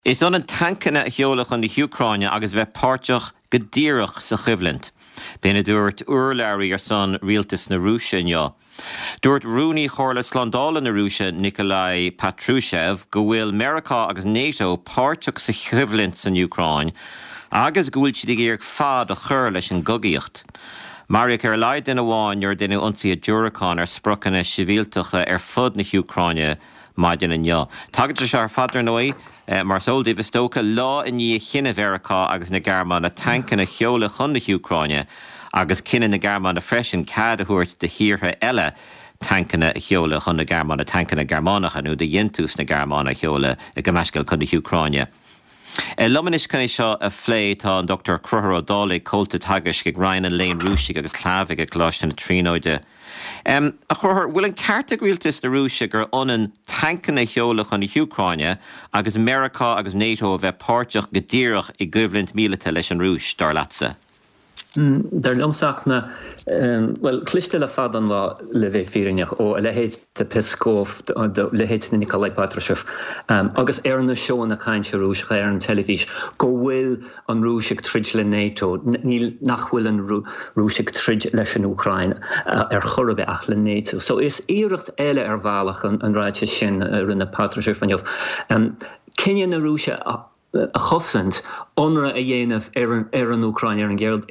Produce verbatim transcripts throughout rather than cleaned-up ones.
Is an an tankana heolach an the Ucraine agus bheith páirteach go díreach sa chibhlint. Bína dúirt urlairí ar son rialtas na Rúise inniu. Dúirt Rúnaí chorla slándála na Rúise Nikolai Patrushev go bhfuil Meiriceá agus NATO páirteach sa chibhlint san Ucraine agus go bhfuil siad ag iarg fad a chur leis an gogaíocht. Mariac ar leid in amháin ar duine ionsaí a dúracán ar sprochanna sivíaltacha ar fud na Ucraine maidin inniu. Tagad leis ar fadar nói mar sóldí bhistócha lá in ní chinna Meiriceá agus na Gearmáin na tancanna cheola chun na Ucraine agus cinna na Gearmáin na freisin cad a thuairt de thíortha eile tancanna cheola chun na Gearmáin na tancanna Gearmánacha nó de dhéantús na Gearmána cheola i gceamescail chun na Ucraine. Lumanis can seo a phlé tá an Doctor Cruther O'Donnell colta tagas go Ryan an Léon Rúisig agus clávig a gláiste na tríóide. Um, a churthir bhfuil an cearta ghuiiltas na Rúise gur ionan tancanna cheolach an na Ucraine agus Meiriceá agus NATO a bheith páirteach go díreach i gcuimhlint míleata leis an Rúis dar leatsa. Dar lomsach na, um, well, cliste le fad an lá le bheith fírinneach ó le héit de Peskov, le héit na Nikolai Patrushev, um, agus ar na seo na cainte Rúis ar an televís, go bhfuil an Rúisig trid le NATO, níl nach bhfuil an Rúisig trid leis an Ucraine uh, ar chorbe ach le NATO. So is éirecht eile ar bhealach an, an ráite sin uh, rinne Patrushev an jobh. Um, Kenya na Rúise a chosint onra a dhéanamh ar an Ucraine ar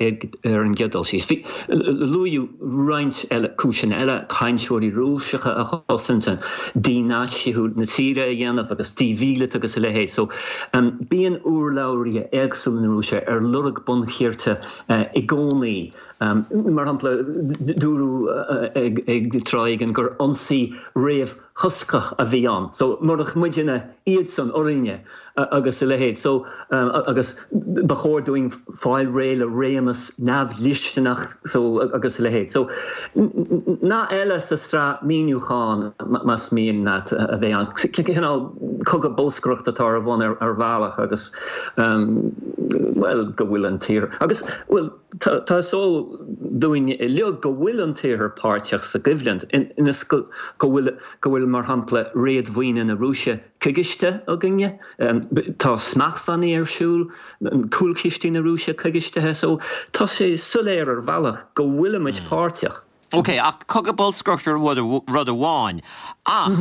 an gceadal síos. Lúiú roinnt eile cúsin eile cainseoirí Rúiseacha a chosinta dínáisiú na tíre a dhéanamh agus tíhíle agus le héad. So um, bíon úrlairí éagsúil na Rúise ar lurag bunchéirte uh, i gcónaí. Um, mar hampla dúrú uh, ag, ag tráig an gur ansaí réamh huscach a bhí an. So marach muidena iad san orinne uh, agus le héad. So um, agus bachór doing fáil réile réamas nav listenach so agus le héad. So na eile sa stra míniu chán mas mín nat a bhí an. Cinál cogad bóscrocht atá a bhain ar, ar bhealach agus um, well go bhfuil an tír. Agus well tá tá so doing leog go bhfuil an tír páirteach sa ghuimhlint in in is go bhfuil go bhfuil mar hampla réad bhaoine na Rúise chuigiste a gnne. Um, tá smachfaní ar siúl, cúlchistí na Rúise chuigistethe, so tá sé suléir ar bhealach go bhfuil muid páirteach. Ok, ach cogad bóscrochtar rud a bháin. Ach,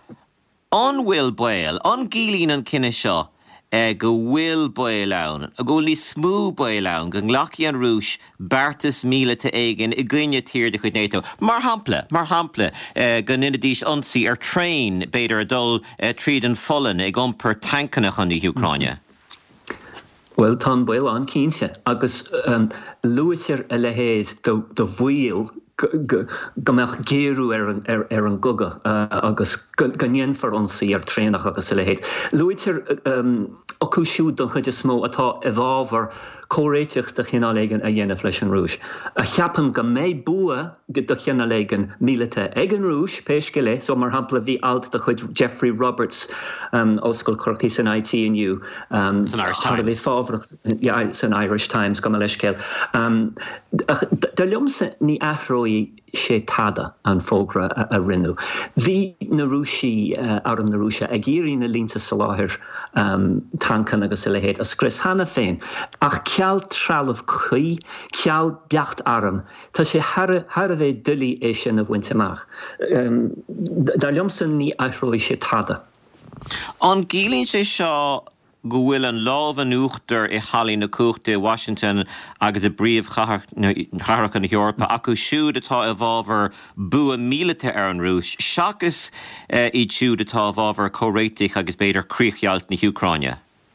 an bhfuil bail, an gílín an cinne seo, Uh, go bhfuil bail ann, a go lí smú bail ann, go nglaci an Rúis beartas míle te éigen i gcuine tír de chuid NATO. Mar hampla, mar hampla, uh, go ninadís ansaí ar train beidir a dul uh, tríd an follan ag iompar tancanach an na Ucraine. Well, tá bail an cínse, agus um, luitir a le héad do, do bhuiil gomach géirú ar an, ar, ar an guga uh, agus ganíon for ansaí ar trénach agus le héad. Luitir um, acu siúd don chuide smó atá i bhábhar córéiteach de chinnaléigen a dhéanamh leis an Rúis. A cheapan go méid bua go do chinnaléigen míleata ag an Rúis, péis go le, so mar hampla bhí alt de chuid Jeffrey Roberts um, Oscail Corky san I T N U. Um, san Irish Times. Yeah, san Irish Times, go leis céil. Um, Dar liomsa ní athróí sé tada an fógra a, a rinú. Bhí na Rúisi uh, ar an na Rúise ag géirí na línta sa láthir um, tancan agus le héad as Chris Hanna féin. Ach ceall trealamh chuí, ceall beacht aram. Tá sé har a bheith dulí é sin a bhainteach. Um, Dar liomsa ní athróí sé tada. An gílín sé seo go bhfuil an lámh an uachtar i chalí na cúchta Washington agus a bríomh charach na Eorpa acu siúd atá a bhábhar bua míleata ar an Rúis, seachas uh, iad siúd atá a bhábhar córéiteach agus beidir críochhealt na Ucraine.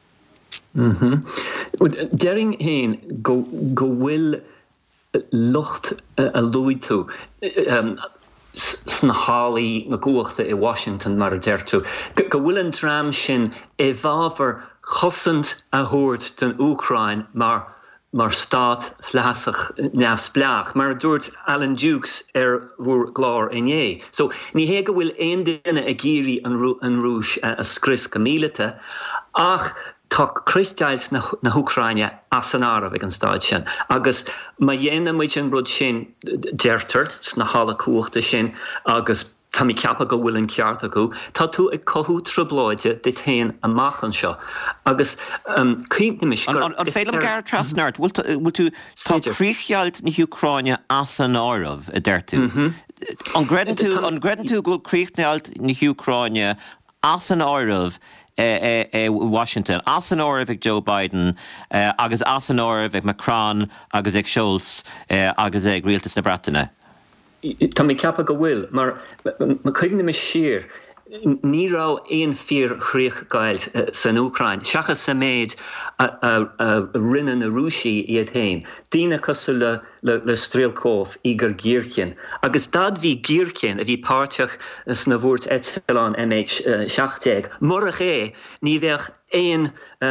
Mm-hmm. Dering héin go go bhfuil lucht uh, a lúid tú. Um, sna hálaí na gúachta i Washington mar a deirtú. Go bhfuil an drám sin i bhábhar chosint a thuairt den Ucraine mar mar stát fleasach neamhsplach, mar dúirt Alan Dukes ar bhúr glár inné. So ní hé go bhfuil aon duine a géirí an Rúis a scris go míleata, ach tá Christáilt na, na Ucraine as an áramh ag an stáid sin. Agus ma dhéanam muid an rud sin deirtar sna hála cuachta sin agus Tá mí ceappa go bhfuil an ceart acu, tá tú ag cothú tribláide de tain amachchan seo. Agus cíntimiis gur... An félim gar trasnart, bhfuil tú tá críochealt na Ucráine as an áramh a deirtú. An gredan tú gúil críochealt na Ucráine as an áramh e, e, e Washington, as an áramh ag Joe Biden, uh, agus as an áramh ag Macron, agus ag Schultz, uh, agus ag Rialtas na Breataine. Tá mí ceappa go bhfuil, mar ma chuignim is siar, ní rá éon fíor chríoch gail san Ucrain. Seachas sa méid a rinne na Rúsí iad hain. Dína cosú le, le, le stríalcóf i gur gíorcin. Agus dad bhí gíorcin a bhí páirteach sna bhúirt etalán M H seachtaig. Morach é, ní bheith éon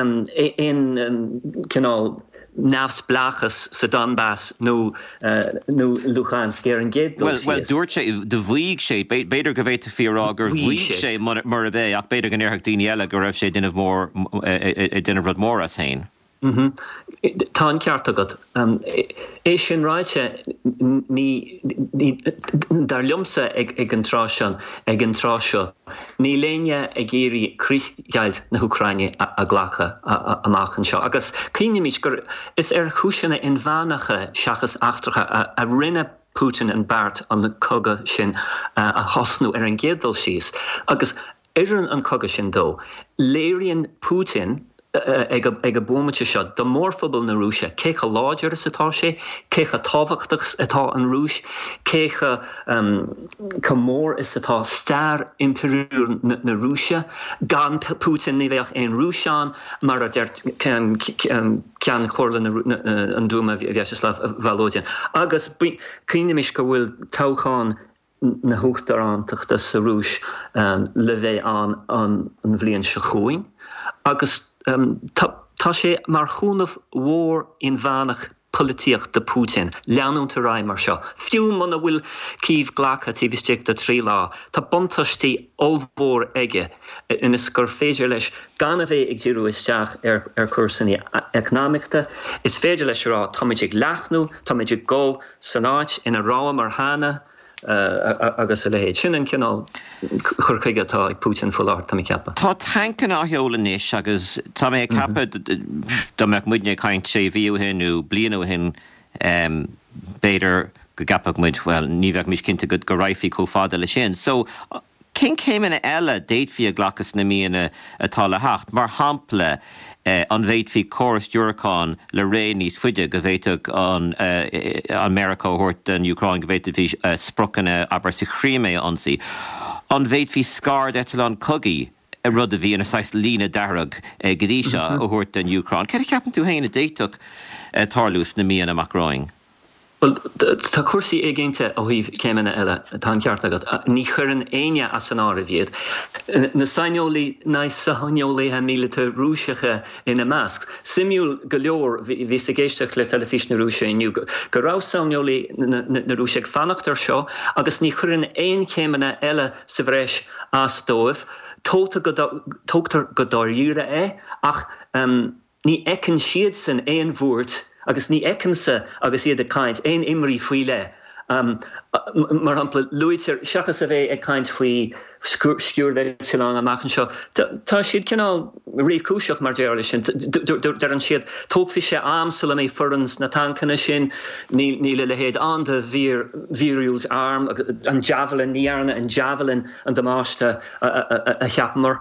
cinál nafs blachas sa Donbass nó nó Luhansk ar an géad. Well, well, dúirt sé, de bhuaig sé, beidir go bhéit fiará gur bhuaig sé mar a bheith, ach beidir gan éirtheach daoine eile go raibh sé duineh mór, duineh rud mór as hain. Tá an ceart agad. É sin ráite ní dar liomsa ag an tráisian, ag an tráisio. Ní léine ag géirí críochealt na Ucraine a ghlacha amachchan seo. Agus cíneimid gur is ar chúiseanna in bheanacha seachas achtracha a rinne Putin an Bart an na coga sin a hosnú ar an géadal síos. Agus iran an coga sin dó, léiríonn Putin ag a bómate seo, do mór phobal na Rússia, cécha láidir is atá sé, cécha tábhachtachs atá an Rúis, cécha ca mór is atá star imperiúr na Rússia, gan Putin ní bheith ein Rúsán, mar a deirt cean chorla an dúma Vyacheslav Volodin. Agus cíneimid go bhfuil táchán na huachtarántaachta sa Rúis le bheith an an bhliain se chuain. Agus Um, tá sé mar chúnamh mhór in bheanach polítiach de Putin, leanúnta raim mar seo. Fiú mana bhfuil cíomh ghlacha tí bhísteach do trí lá. Tá buntaistí olbhór aige ina gur féidir leis gan a bheith ag ddíriú isteach ar ar cursaní economicta. Is féidir leis rá táid ag leachnú, táid ag gó san áit ina rám ar hána, Uh, agus a lehéid. Sin an cinál churcaige atá ag Putin fóláir tá mí ceappa. Tá tancan á heola níos agus tá mé ceappa do meach muidne caint sé bhíú hin nó blianú hin beidir go gapach muid, well, ní bheith mis cinnte go go raifí có fáda le sin. So, cin céimena eile déadhí a ghlachas na míana atá le hacht, mar hampla Uh, an bhéid hí choras Dúracán le ré níos fuide go bhéiteach an uh, America hort an Ucrain go bhéiteach hí uh, sprochanna aber sa chríime ansaí. An bhéid hí scard etal an cogaí a rud a bhí an sais lína darag uh, godíise a hort an Ucrain. Ceir ceapan tú héanana déiteach uh, tarlús na míana amachráing? Well, tá cuasaí éigeanta ó híh céimena eile tá ceart agad. Ní churann aine as an ára bhíad. Na sainneolaí na sainneolaí mílta rúiseacha ina measc. Simúil go leor bhí sa géisteach le telefís na Rússia inniu. Go rá sainneolaí na Rússeach fanachtar seo, agus ní churann aon céimena eile sa bhreis as dóibh, tógtar go dáiríre é, ach ní ecann siad san éon bhuairt agus ní ecansa agus iad a caint, ein imrí faoi le. Um, mar hampla luitir seachas a bheith ag caint faoi sciúr le lang amachchan seo. Tá siad cinál récúiseach mar déir lei sin, dar an siad tógfi sé amsúil mé furans na tancanna sin, ní le lehéad an de víriúlt arm, an javelin níarna, an javelin an damáiste a cheapmar.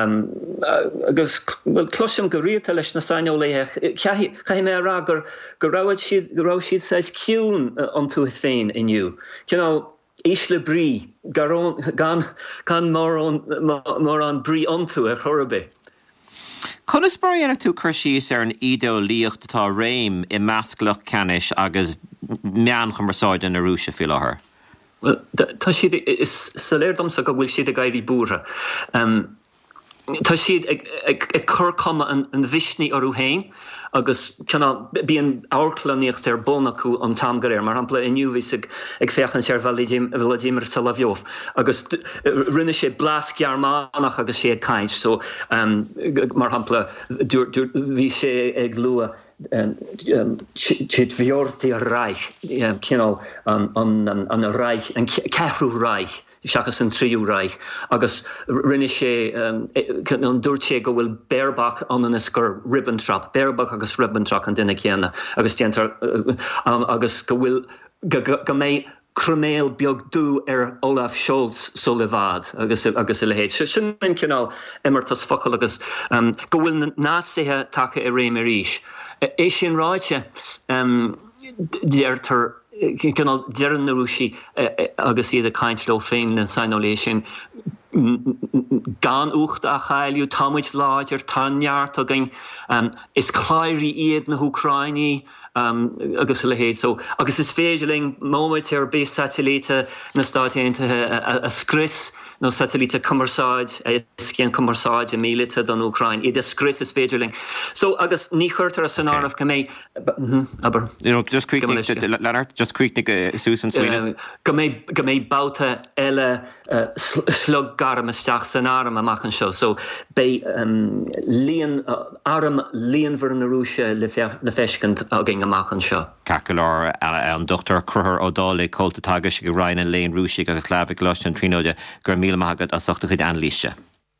Agus cloisiam go rialta leis na sainneolaithe, chaithí mé rá gur ráid siad go rá siad sais ciún an tú féin inniu. You know, Isle brí, gan mór an brí antú ar chorbe. Conas baríanach tú chuir síos ar an ideolíocht atá réim i measclach canis agus mean chumarsáide na Rússia fi láthair? Well, tá siad is sa léirdomsa go bhfuil siad a gairí búra. Um, Tá siad ag chur cuma an bhisní orú hain, agus bíon áirclaníocht ar bónachú an tamgaréir, mar hampla inniu bhís ag féchan sé Vladimir Solovyov, agus rinne sé blas gearmánach agus sé caint, so mar hampla bhí sé ag lua siad bheortaí a reich, cinál an reich, an cehrú reich, seachas an tríúráich agus rinne sé an dúirt sé go bhfuil Baerbock ananas gur Ribbentrop, Baerbock agus Ribbentrop an duine chéanna agus déantar agus go bhfuil go mé cruméil beag dú ar Olaf Scholz so levád agus agus le héit. Sin min cinál immertas focail agus go bhfuil násaithe take i réim ríis. É sin ráite déirtar cinál dearan na rúsí agus iad a caint le féin na sainoléis sin gan ucht a chailú támuid vláidir tanneart a gin is chláirí iad na Húcraini Um, agus le héad. So agus is féidirling móid ar bés satellite na stáithe a, a, a scris no satellite commerceáid a cén commerceáid a mílite don Ucrain. Iad a scris is féidirling. So agus ní chuirtar a sanarmh go mé aber you know just quick Leonard just quick Susan Sweeney go mé go mé bouta eile slug garm isteach san arm amachchan seo. So bei um, líon arm líon ver na rúise le feiscint a gin amachchan seo. Cacalar an Doctor Cruther O'Donnell colta tagas go Ryan and Lane Rúsig agus Slavik Lush and Trinode gur míle maigad a sochta chuid an líise.